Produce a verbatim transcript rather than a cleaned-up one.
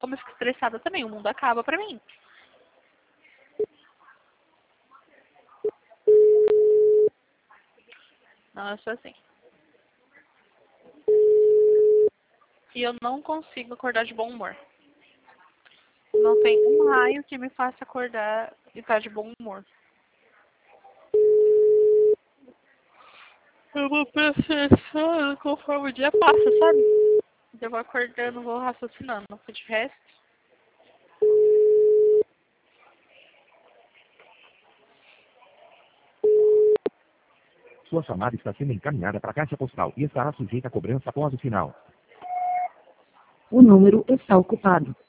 Como eu fico estressada também, o mundo acaba pra mim. Não, eu sou assim. E eu não consigo acordar de bom humor. Não tem um raio que me faça acordar e estar de bom humor. Eu vou processando conforme o dia passa, sabe? Eu vou acordando, vou raciocinando. De resto, Sua chamada está sendo encaminhada para a caixa postal e estará sujeita a cobrança após o sinal. O número está ocupado.